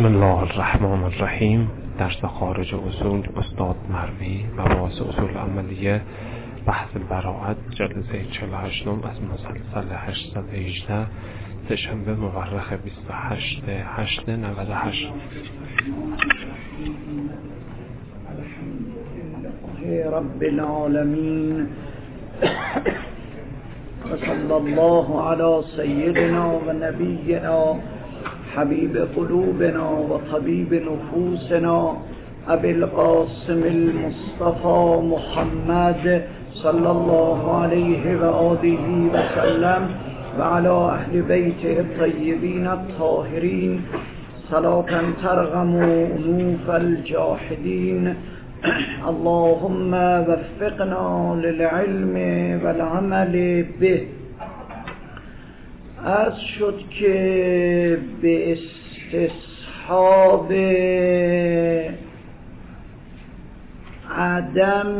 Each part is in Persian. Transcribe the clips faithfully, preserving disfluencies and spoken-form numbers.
بسم الله الرحمن الرحیم. درس خارج اصول استاد مروی، مباحث اصول عملیه، بحث براعت، جلسه چهل و هشت از مسلسل هشتصد و هجده، سه‌شنبه مورخ بیست و هشت هشت نود و هشت. رب العالمین و صلی الله علی سیدنا و نبینا حبیب قلوبنا و طبیب نفوسنا ابی القاسم المصطفى محمد صلی الله علیه و آله و سلم و علی اهل بیته الطیبین الطاهرین صلاة ترغم انوف الجاحدین. اللهم وفقنا للعلم والعمل به. عرض شد که به استصحاب عدم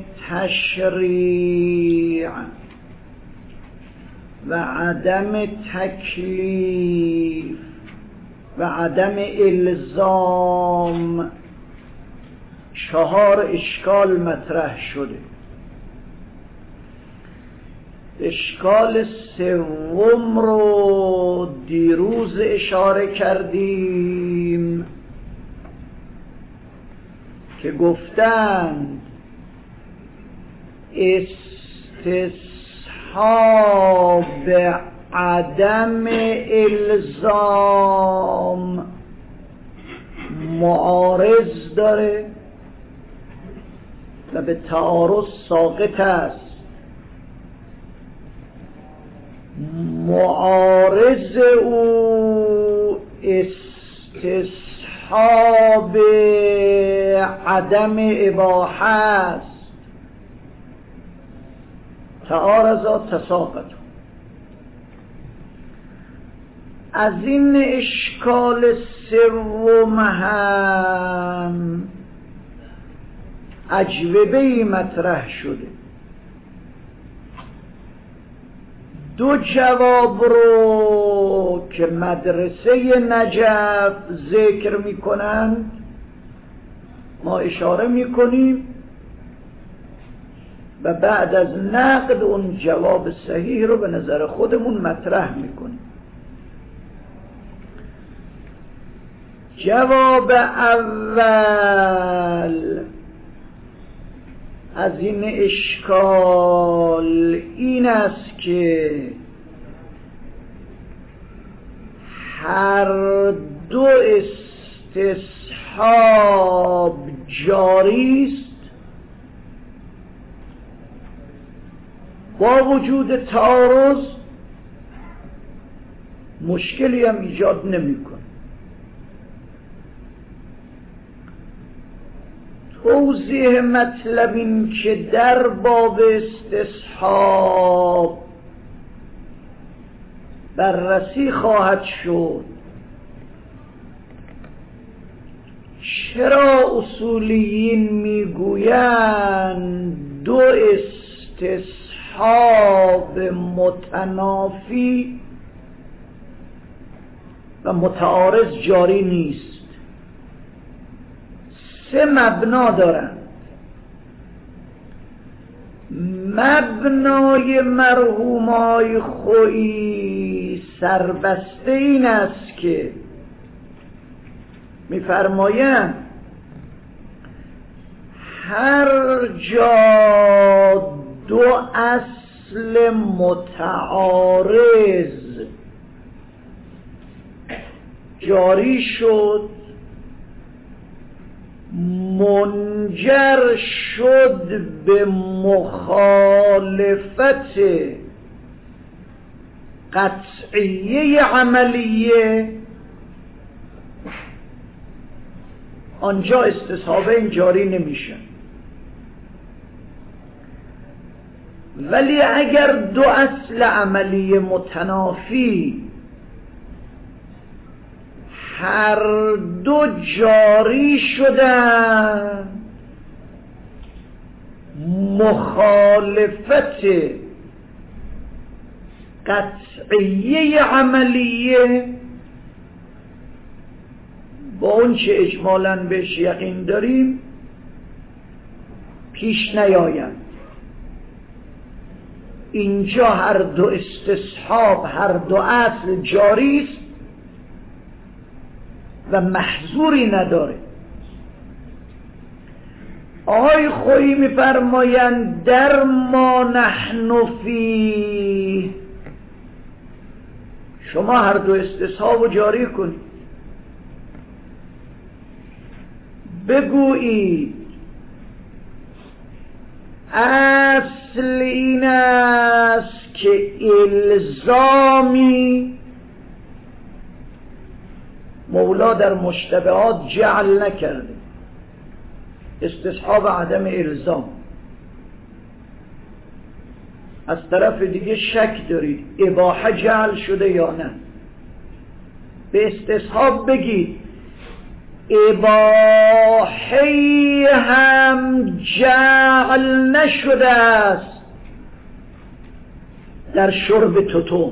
تشریع و عدم تکلیف و عدم الزام چهار اشکال مطرح شده. اشکال سوم رو دیروز اشاره کردیم که گفتند استصحاب عدم الزام معارض داره و به تعارض ساقط است. معارض او استصحاب عدم اباحه است. تعارض تساقط. از این اشکال سوم هم اجوبه‌ای مطرح شده. دو جواب رو که مدرسه نجف ذکر میکنند ما اشاره میکنیم و بعد از نقد اون جواب صحیح رو به نظر خودمون مطرح میکنیم. جواب اول از این اشکال این است که هر دو استصحاب جاری است با وجود تعارض مشکلی هم ایجاد نمی‌کنه. توضیح مطلب این که در باب استصحاب بررسی خواهد شد چرا اصولیین میگویند دو استصحاب متنافی و متعارض جاری نیست. سه مبنا دارند. مبنای مرحومای خویی سربسته این است که می‌فرمایند هر جا دو اصل متعارض جاری شد منجر شد به مخالفت قطعیه عملیه، آنجا استصحابین جاری نمیشن. ولی اگر دو اصل عملی متنافی هر دو جاری شدن مخالفت قطعیه عملیه با اون چه اجمالاً بهش یقین داریم پیش نیایند. اینجا هر دو استصحاب، هر دو اصل جاری است و محظوری نداره. آقای خویی می‌فرمایند در ما نحن فیه، شما هر دو استصحاب رو جاری کنید، بگویید اصل این است که الزامی مولا در مشتبهات جعل نکرده، استصحاب عدم الزام. از طرف دیگه شک دارید اباحه جعل شده یا نه، به استصحاب بگید اباحه هم جعل نشده است در شرب توتون،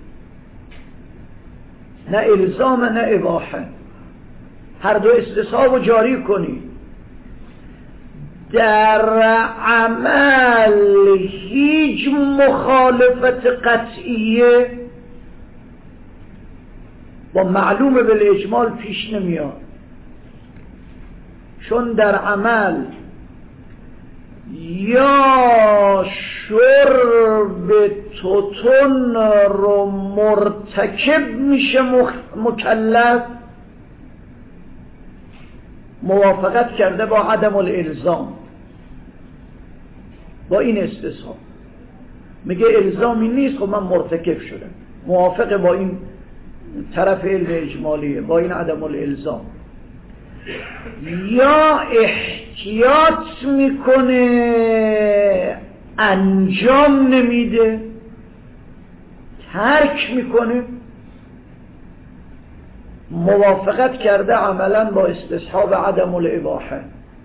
نه الزام نه اباحه، هر دو استصحاب رو جاری کنید. در عمل هیچ مخالفت قطعیه با معلوم بالاجمال پیش نمیاد، چون در عمل یا شرب توتون رو مرتکب میشه مکلف، موافقت کرده با عدم الالزام، با این استصحاب میگه الزامی نیست، خب من مرتکب شدم، موافقه با این طرف علم اجمالیه، با این عدم الالزام. یا احتیاط میکنه انجام نمیده، ترک میکنه، موافقت کرده عملا با استصحاب عدم الاباحه.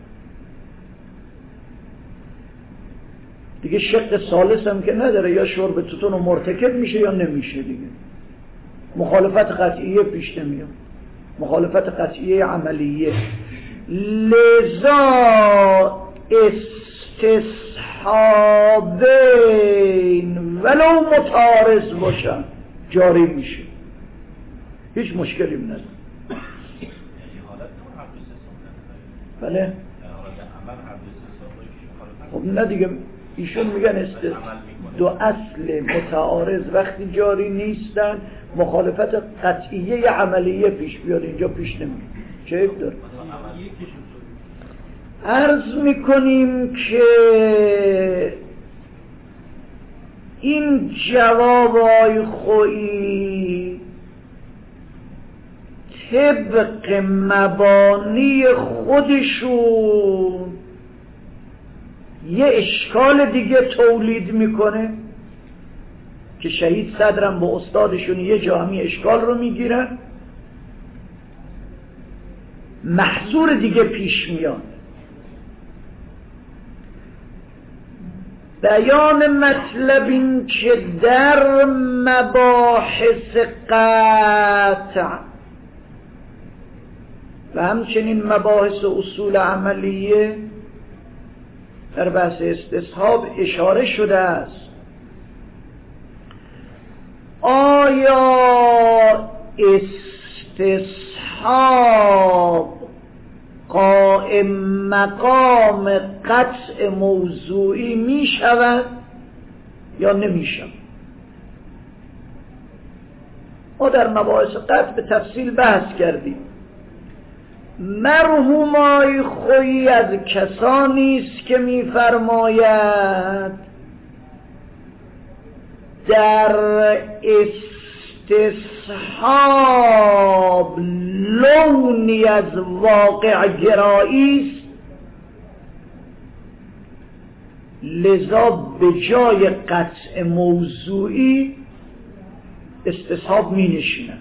دیگه شق ثالث هم که نداره، یا شرب توتون رو مرتکب میشه یا نمیشه، دیگه مخالفت قطعیه پیش نمیاد، مخالفت قطعیه عملیه. لذا استصحابین ولو متعارض باشن جاری میشه، هیچ مشکلی نداره. بله خب نه دیگه، ایشون میگن است دو اصل متعارض وقتی جاری نیستن مخالفت قطعیه عملیه پیش بیاد، اینجا پیش نمیاد، چه عیب داره؟ عرض میکنیم که این جوابای خویی طبق مبانی خودشون یه اشکال دیگه تولید میکنه که شهید صدرم با استادشون یه جا همی اشکال رو میگیرن، محظور دیگه پیش میاد. بیان مطلب این که در مباحث قطع و همچنین مباحث اصول عملیه در بحث استصحاب اشاره شده است. آیا استصحاب قائم مقام قطع موضوعی می شود یا نمی شود؟ ما در مباحث قطع به تفصیل بحث کردیم. مرحوم آقای خویی از کسانی است که می فرماید در استصحاب لونی از واقع گرایی است، لذا به جای قطع موضوعی استصحاب می نشیند،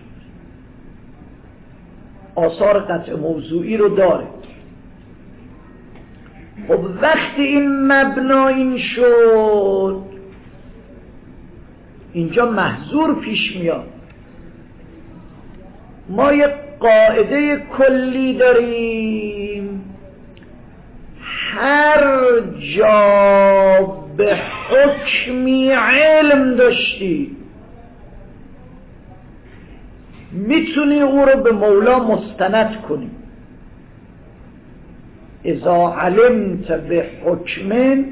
آثار قطع موضوعی رو داره. خب وقتی این مبنا این شد، اینجا محظور پیش میاد. ما یک قاعده کلی داریم، هر جا به حکمی علم داشتی میتونی او رو به مولا مستند کنی. اذا علمت به حکم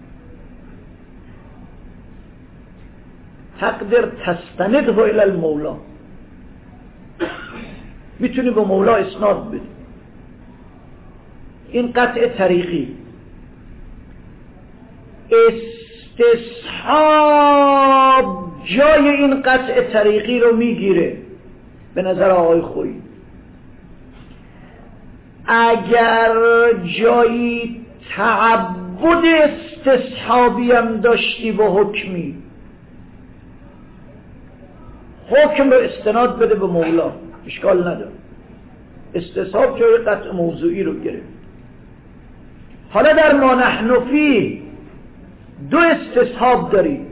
تقدر تستنده الی المولا، میتونی به مولا اسناد بدی. این قطع طریقی. استصحاب جای این قطع طریقی رو میگیره به نظر آقای خویی. اگر جایی تعبد استصحابی هم داشتی به حکمی، حکم رو استناد بده به مولا، اشکال نداره. استصحاب جای قطع موضوعی رو گرفت. حالا در ما نحن فیه دو استصحاب دارید.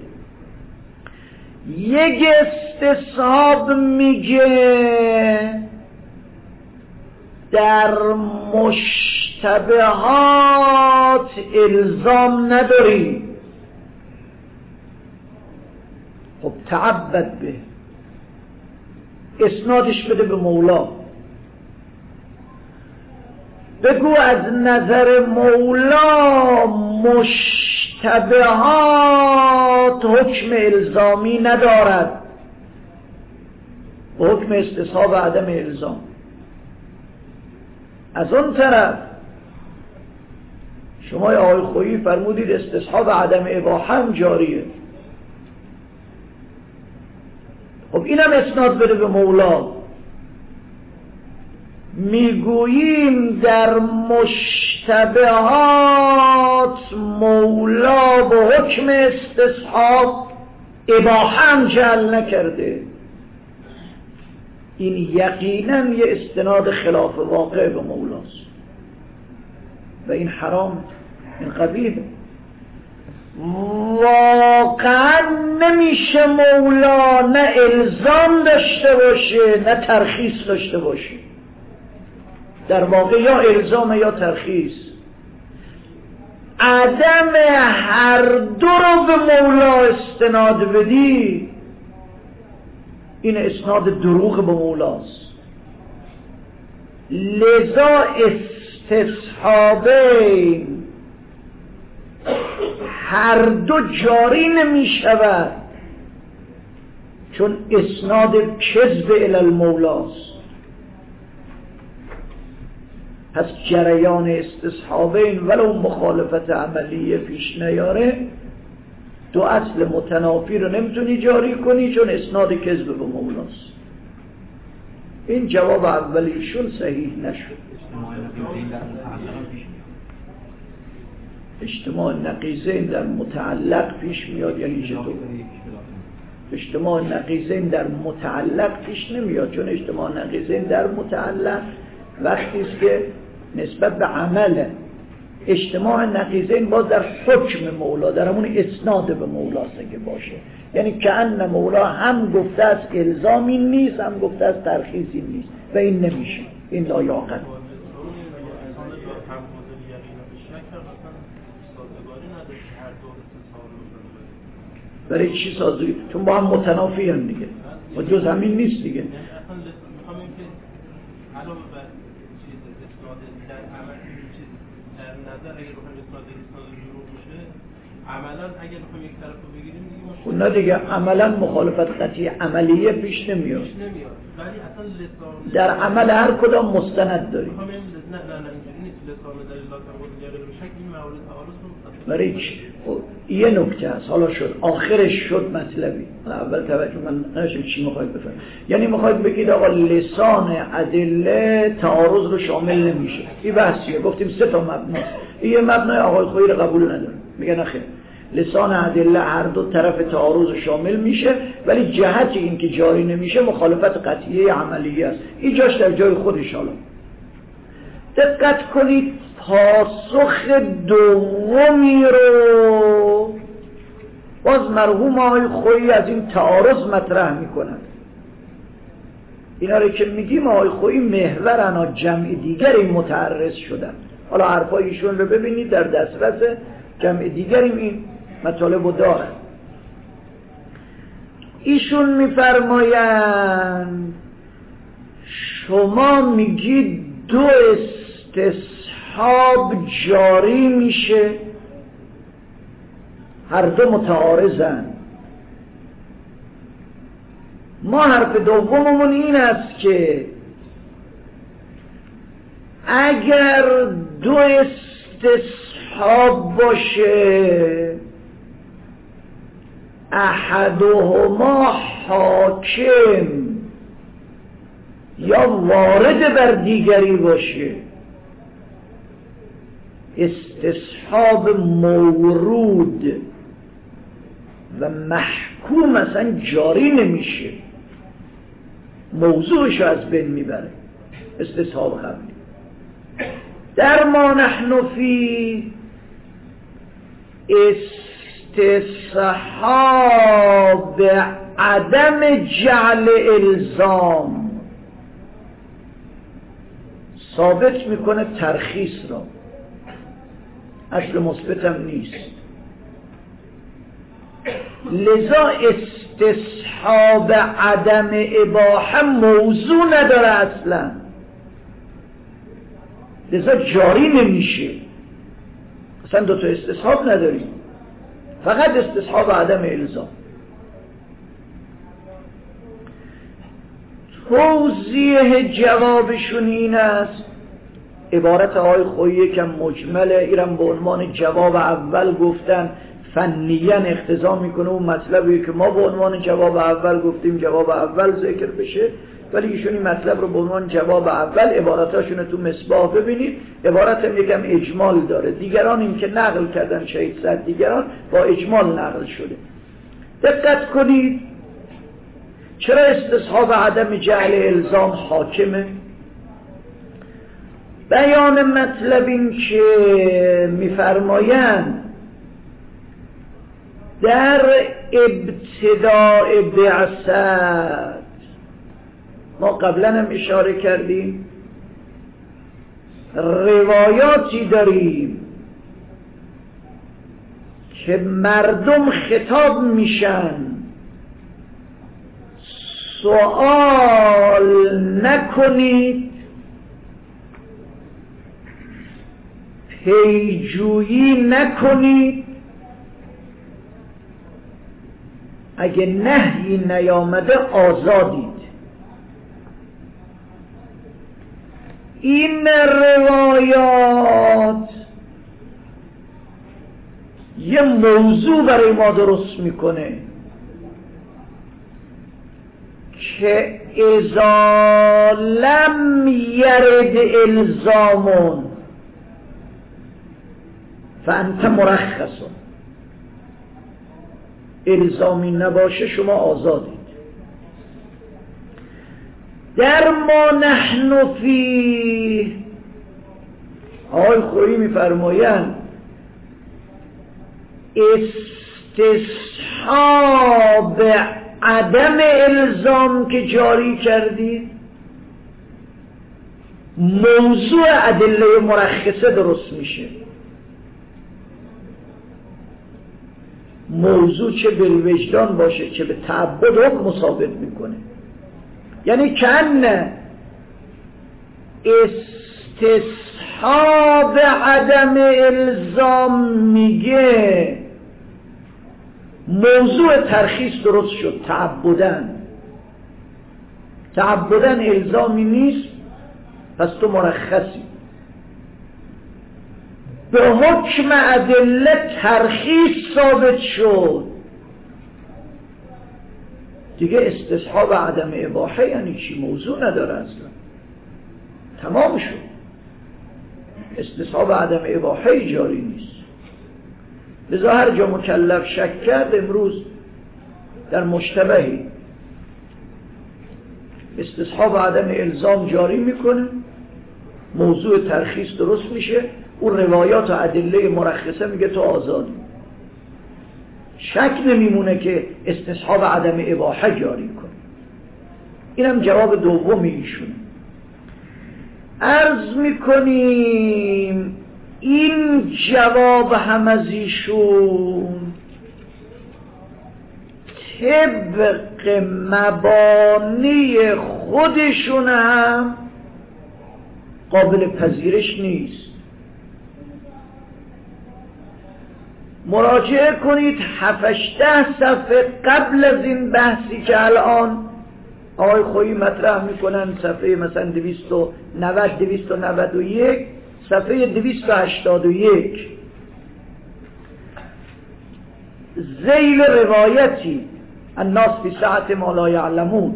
یک استصحاب میگه در مشتبهات الزام نداری، خب تعبد به، اسنادش بده به مولا، بگو از نظر مولا مشتبهات حکم الزامی ندارد، حکم استصحاب عدم الزام. از اون طرف شما آقای خویی فرمودید استصحاب عدم اباحه هم جاریه، خب اینم اسناد بده به مولا. میگوییم در مشتبهات مولا به حکم استصحاب اباحه هم جعل نکرده. این یقینا یه استناد خلاف واقع به مولاست و این حرام، این قبیحه. واقعا نمیشه مولا نه الزام داشته باشه نه ترخیص داشته باشه. در واقع یا الزام یا ترخیص. عدم هر دو رو به مولا استناد بدی این اسناد دروغ به مولاست. لذا استصحابین هر دو جاری نمی شود چون اسناد کذب الی المولاست. پس جریان استصحابین ولو مخالفت عملیه پیش نیاره، دو اصل متنافی رو نمیتونی جاری کنی چون اسناد کذب به مولاست. این جواب اولیشون صحیح نشد. اجتماع نقیضین در متعلق پیش میاد، یعنی چطور؟ اجتماع نقیضین در متعلق پیش نمیاد، چون اجتماع نقیضین در متعلق وقتی است که نسبت به عمله. اجتماع نقیضین باز در حکم مولا، در همون اسناد به مولاست که باشه، یعنی که ان مولا هم گفته است الزامی نیست هم گفته است ترخیصی نیست و این نمیشه، این لایاقت. برای چی سازوی؟ چون با هم متنافی هم دیگه و جز همین نیست دیگه. عملا اگر بخوایم یک طرف رو بگیریم دیگه مشکل نه دیگه، عملا مخالفت قطعی عملیه پیش نمیاد. پیش نمیاد. ولی اصلا لسان در عمل هر کدام مستند داریم. نه نه نه اینجوری نیست. لسان دلیل لازم بود دیگه به شکل این موارد تعارض رو برای چی؟ یه نکته است، حالا شد آخرش شد مطلبی. اول توجه من نشم چی میخواید بفهم. یعنی میخواید بگید آقا لسان ادله تعارض رو شامل نمیشه. این بحثیه، گفتیم سه تا مبنا. این مبنای آقای خویی رو قبول نداره. میگه نخیر، لسان ادله هر دو طرف تعارض رو شامل میشه، ولی جهت این که جاری نمیشه مخالفت قطعیه عملیه است. این جاش در جای خودش. حالا دقت کنید، پاسخ دومی رو باز مرحوم آقای خویی از این تعارض مطرح میکنند. اینا رو که میگیم آقای خویی محورن و جمع دیگری متعرض شدن. حالا حرفای ایشون رو ببینید در دسترس جمع دیگری این مطالب رو دارن. ایشون میفرمایند شما میگید دو استصحاب جاری میشه، هر دو متعارضن. ما حرف دوممون این است که اگر دو استصحاب باشه احدهما حاکم یا وارد بر دیگری باشه، استصحاب مورود و محکوم اصلا جاری نمیشه، موضوعش از بین میبره استصحاب قبلی. در ما نحن فی استصحاب عدم جعل الزام ثابت میکنه ترخیص را، اصل مثبت هم نیست. لذا استصحاب عدم اباحه موضوع نداره اصلا، لذا جاری نمیشه. اصلا دو تا استصحاب نداریم، فقط استصحاب عدم الزام. توضیح جوابشون این است، عبارت آقای خویی که مجمله، ایرم به عنوان جواب اول گفتن، فنیاً اقتضا میکنه اون مطلبی که ما به عنوان جواب اول گفتیم جواب اول ذکر بشه، ولی ایشون این مطلب رو به عنوان جواب اول، عباراتاشون تو مصباح ببینید، عبارت هم یکم اجمال داره. دیگران این که نقل کردن شهید صد دیگران با اجمال نقل شده. دقت کنید چرا استصحاب عدم جعل الزام حاکمه؟ بیان مطلب این که میفرمایند در ابتداء بعثت، ما قبلا هم اشاره کردیم، روایاتی داریم که مردم خطاب میشن سوال نکنید، پیجویی نکنید، اگه نهی نیامده آزادید. این روایات یه موضوع برای ما درست میکنه که اذا لم یرد الزامون فانت مرخصون، الزامی نباشه شما آزادید. در ما نحن فی، آقای خویی میفرمایند استصحاب عدم الزام که جاری کردید موضوع ادله مرخصه درست میشه. موضوع چه به وجدان باشه چه به تعبد حکم ثابت میکنه. یعنی کن استصحاب عدم الزام میگه موضوع ترخیص درست شد، تعبدن تعبدن الزامی نیست، پس تو مرخصی. به حکم ادله ترخیص ثابت شد دیگه. استصحاب عدم اباحه یعنی چی؟ موضوع نداره اصلا، تمام شد. استصحاب عدم اباحه جاری نیست. لذا هر جا مکلف شک کرد امروز در مشتبهی استصحاب عدم الزام جاری میکنه، موضوع ترخیص درست میشه، اون روایات و ادله مرخصه میگه تو آزادی. شک نمیمونه که استصحاب عدم اباحه جاری کنه. اینم جواب دوم ایشونه. عرض میکنیم این جواب هم از ایشون طبق مبانی خودشون هم قابل پذیرش نیست. مراجعه کنید هفتش صفحه قبل از این بحثی که الان آقای خویی مطرح میکنن، صفحه مثلا دویست و نود دویست و نود و یک، صفحه دویست و هشتاد و یک، ذیل روایتی الناس فی سعة ما لا یعلمون،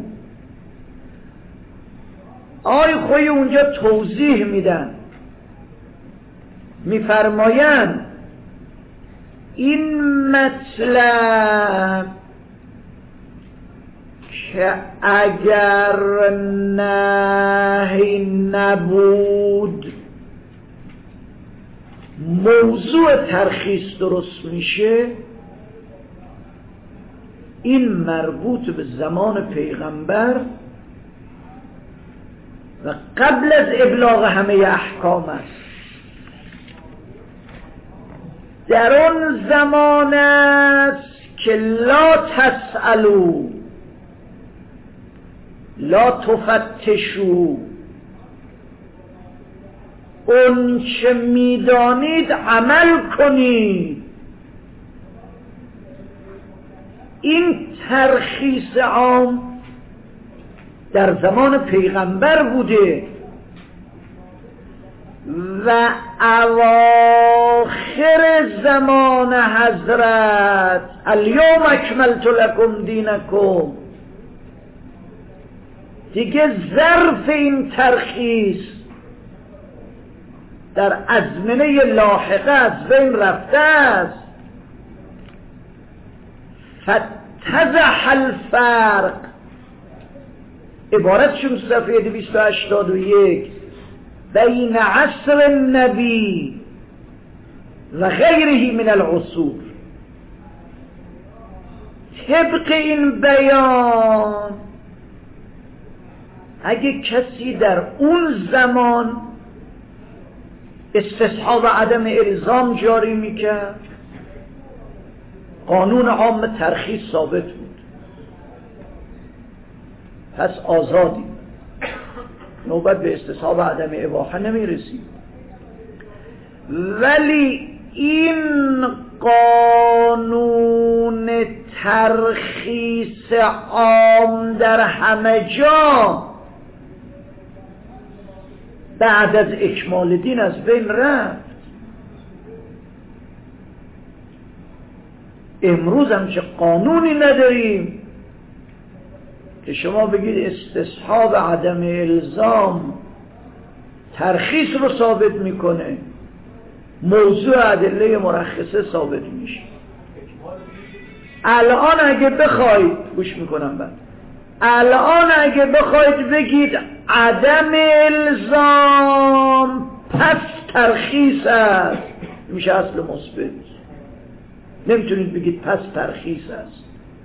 آقای خویی اونجا توضیح میدن، میفرمایند این مطلب که اگر نهی نبود موضوع ترخیص درست میشه، این مربوط به زمان پیغمبر و قبل از ابلاغ همه احکام است. در اون زمان است که لا تسألوا لا تفتشوا، اون چه میدانید عمل کنید. این ترخیص عام در زمان پیغمبر بوده و اواخر زمان حضرت الیوم اکملت لکم دینکم، دیگه ظرف این ترخیص در ازمنه لاحقه از بین رفته است. فتضح الفرق، عبارت شون صفحه دویست و هشتاد و یک، بین عصر النبی و غیره من العصور. طبق این بیان اگه کسی در اون زمان استصحاب عدم الزام جاری میکرد، قانون عام ترخیص ثابت بود، پس آزادی، نوبت به استصحاب عدم اباحه نمیرسید. ولی این قانون ترخیص عام در همه جا بعد از اکمال دین از بین رفت. امروز هم چه قانونی نداریم که شما بگید استصحاب عدم الزام ترخیص رو ثابت میکنه، موضوع ادله مرخصه ثابت میشه. الان اگه بخواید، گوش میکنم بعد، الان اگه بخواید بگید عدم الزام پس ترخیص است، میشه اصل مثبت. نمیتونید بگید پس ترخیص است.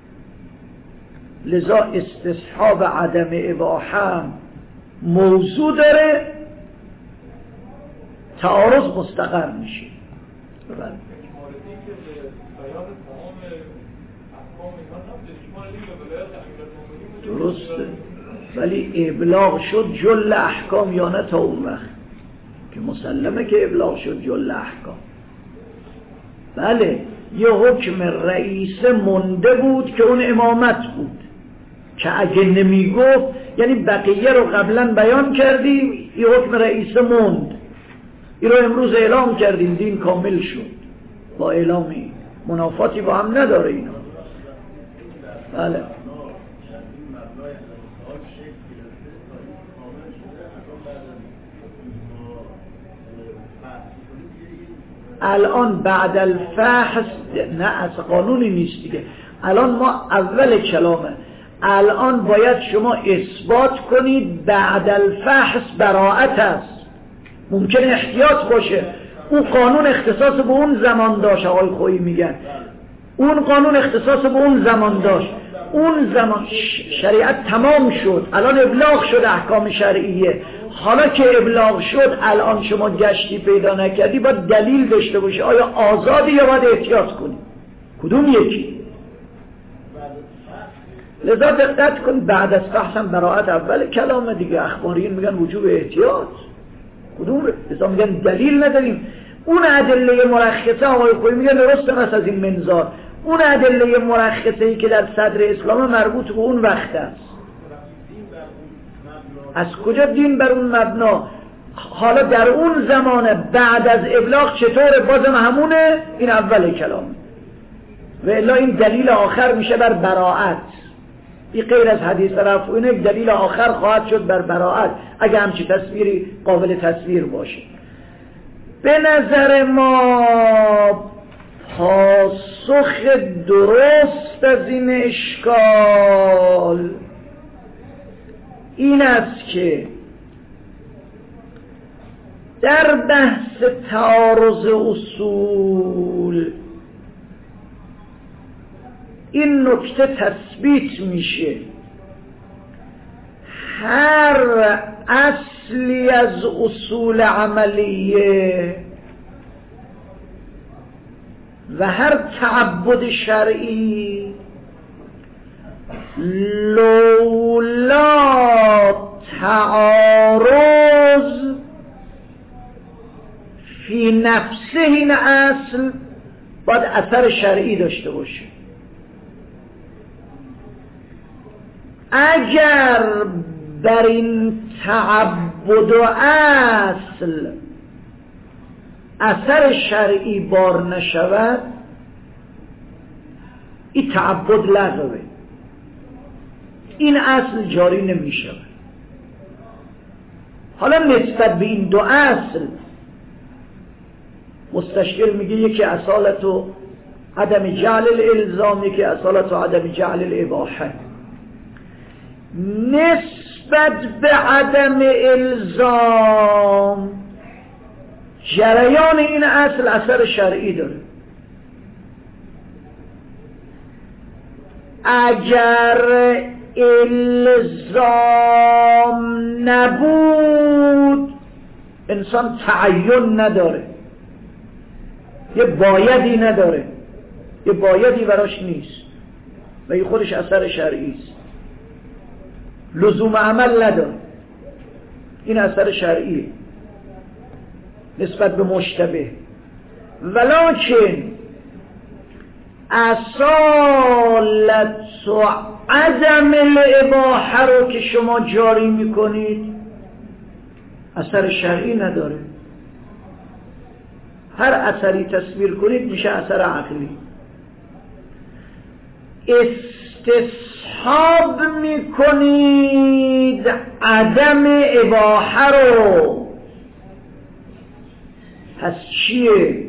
لذا استصحاب عدم اباحه موضوع داره، تعارض مستقر میشه. درسته، ولی ابلاغ شد جل احکام یا نه تا اون وقت که مسلمه که ابلاغ شد جل احکام. بله یه حکم رئیس مونده بود که اون امامت بود که اگه نمیگفت، یعنی بقیه رو قبلا بیان کردیم، یه حکم رئیس موند، این رو امروز اعلام کردیم، دین کامل شد با اعلامی، منافاتی با هم نداره اینا. بله الان بعد الفحص نه از قانونی نیست دیگه، الان ما اول کلامه، الان باید شما اثبات کنید بعد الفحص براءت است. ممکن احتیاط باشه، اون قانون اختصاص به اون زمان داشت، آقای خویی میگن اون قانون اختصاص به اون زمان داشت، اون زمان شریعت تمام شد، الان ابلاغ شد احکام شرعیه. حالا که ابلاغ شد الان شما گشتی پیدا نکردی، باید دلیل داشته باشی آیا آزادی یا باید احتیاط کنی، کدوم یکی؟ لذا دقت کن، بعد از فحص هم براءت اول کلام دیگه. اخباریین میگن وجوب احتیاط، کدوم؟ لذا میگن دلیل نداریم. اون ادله مرخصه آقای خویی میگن درسته مثل از این منظار، اون ادله مرخصه ای که در صدر اسلام مربوط به اون وقت است. از کجا دین بر اون مبنا؟ حالا در اون زمان بعد از ابلاغ چطور؟ بازم همونه، این اول کلام. و الا این دلیل آخر میشه بر براءت. این غیر از حدیث رفع، این یک دلیل آخر خواهد شد بر براءت اگه همچی تصویری قابل تصویر باشه. به نظر ما پاسخ درست از این اشکال این است که در بحث تعارض اصول این نکته تثبیت میشه، هر اصلی از اصول عملیه و هر تعبد شرعی لولا تعارض فی نفسه این اصل باید اثر شرعی داشته باشه. اگر بر این تعبد و اصل اثر شرعی بار نشود، این تعبد لغوه، این اصل جاری نمی شود. حالا نسبت به این دو اصل مستشکل میگه یکی اصالت و عدم جعل الالزام، یکی اصالت و عدم جعل الاباحه. نسبت به عدم الزام جریان این اصل اثر شرعی داره. اگر الزام نبود انسان تعین نداره، یه بایدی نداره، یه بایدی براش نیست و این خودش اثر شرعی است. لزوم عمل نداره، این اثر شرعیه نسبت به مشتبه. ولکن اصالت و عدم الاباحه رو که شما جاری میکنید اثر شرعی نداره. هر اثری تصویر کنید میشه اثر عقلی. استصحاب میکنید عدم اباحه رو، پس چیه؟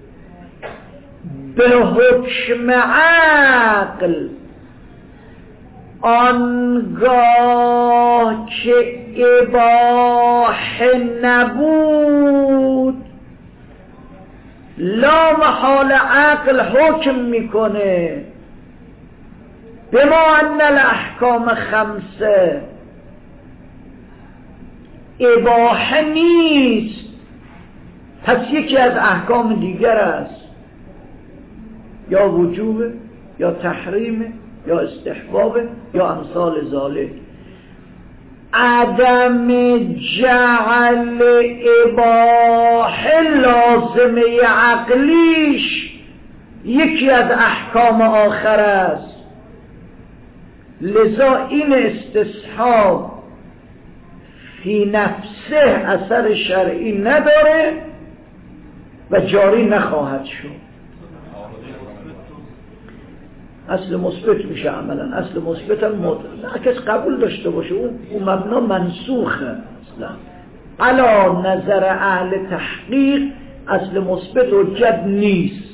به حکم عقل آنگاه که اباحه نبود لا محال عقل حکم میکنه بما ان الاحکام خمسه، اباحه نیست پس یکی از احکام دیگر است، یا وجوب یا تحریم یا استحباب یا امثال ذالک. عدم جعل اباحه لازمه عقلیش یکی از احکام آخر است. لذا این استصحاب فی نفسه اثر شرعی نداره و جاری نخواهد شد. اصل مثبت میشه عملا. اصل مثبت هم مطلق کس قبول داشته باشه اون اون مبنا منسوخه اصلا. علا نظر اهل تحقیق اصل مثبت حجت نیست.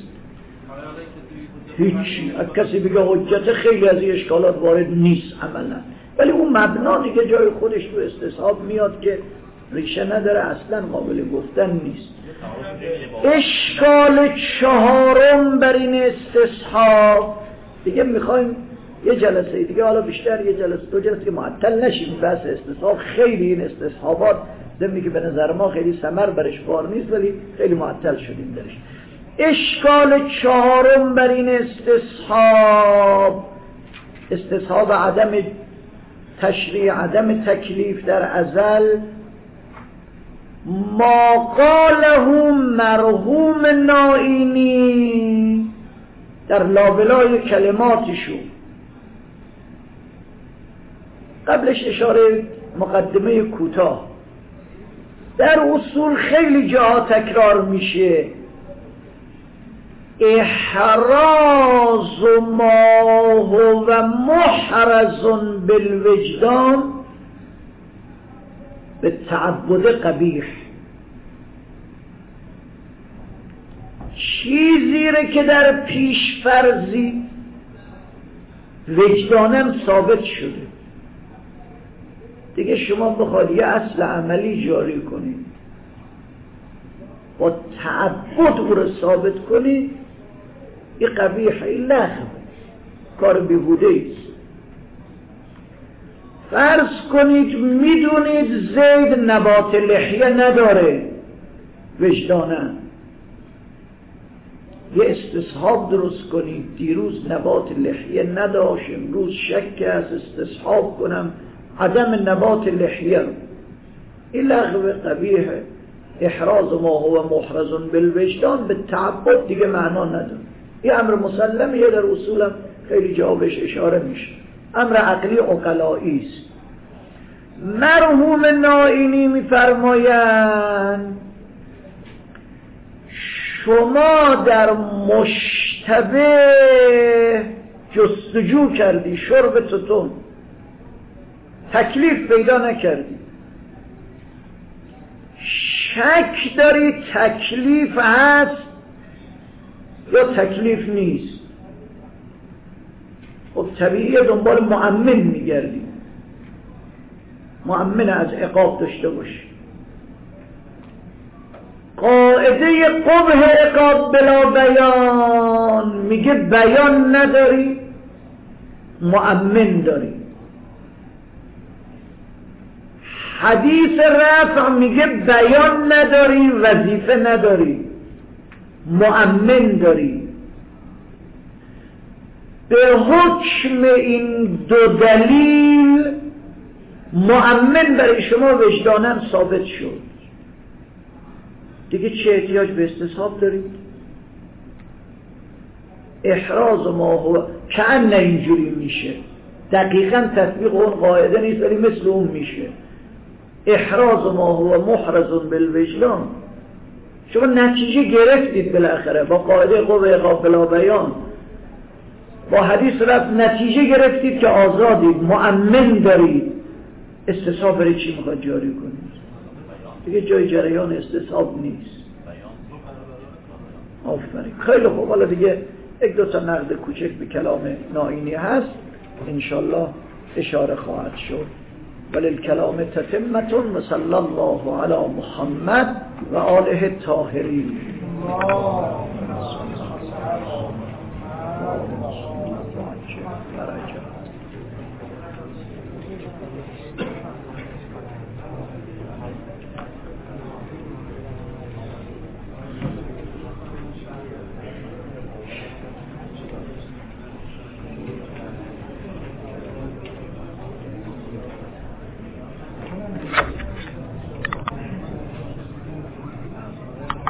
هیچی. کسی بگه حجت خیلی از این اشکالات وارد نیست عملا، ولی اون مبنا دیگه جای خودش رو استصحاب میاد که ریشه نداره، اصلا قابل گفتن نیست. اشکال چهارم بر این استصحاب دیگه میخوایم یه جلسه دیگه، حالا بیشتر یه جلسه دو جلسه که معطل نشیم بحث استصحاب. خیلی این استصحابات دمی که به نظر ما خیلی ثمر برش بار نیست، ولی خیلی معطل شدیم درش. اشکال چهارم بر این استصحاب، استصحاب عدم تشریع، عدم تکلیف در ازل، ما قاله مرحوم نائینی در لابلای کلماتشو. قبلش اشاره مقدمه کوتاه، در اصول خیلی جاها تکرار میشه احراز ما هو محرز بالوجدان به تعبد قبیح. چیزی را که در پیش فرضی وجدانم ثابت شده، دیگه شما بخواد یه اصل عملی جاری کنید با تعبد او را ثابت کنید، این قبیح، این لغو، کار بیهوده است. فرض کنید میدونید زید نبات لحیه نداره، وجدانه یه استصحاب درست کنید، دیروز نبات لحیه نداشت، امروز شک است، استصحاب کنم عدم نبات لحیه رو. این لغو قبیحه. احراز ما هو محرز بالوجدان به تعبد دیگه معنا نداره. این امر مسلمیه، در اصولم خیلی جا بهش اشاره میشه، امر عقلی عقلایی است. مرحوم نائینی میفرمایند شما در مشتبه جستجو کردی، شرب توتون، تکلیف پیدا نکردی، شک داری تکلیف هست یا تکلیف نیست، خب طبیعیه دنبال مؤمن میگردی، مؤمن از عقاب داشته باشی. قاعده قبح عقاب بلا بیان میگه بیان نداری، مؤمن داری. حدیث رفع میگه بیان نداری، وظیفه نداری، مؤمن داری. به حکم این دو دلیل مؤمن برای شما وجدانم ثابت شد، دیگه چه احتیاج به استصحاب دارید؟ احراز ما هو کأن اینجوری میشه، دقیقاً تطبیق اون قاعده نیست ولی مثل اون میشه. احراز ما هو محرز بالوجدان، شما نتیجه گرفتید بالاخره با قاعده قوه عقاب بلا بیان، با حدیث رفت نتیجه گرفتید که آزادید، مؤمن دارید. استصحاب برای چی میخواد جاری کنید؟ دیگه جای جریان استصحاب نیست. آفرین، خیلی خوب. حالا دیگه یک دو تا نقد کوچک به کلام نائینی هست، انشالله اشاره خواهد شد. ولی الکلام تتمتون و صلی الله علی محمد و آله الطاهرین.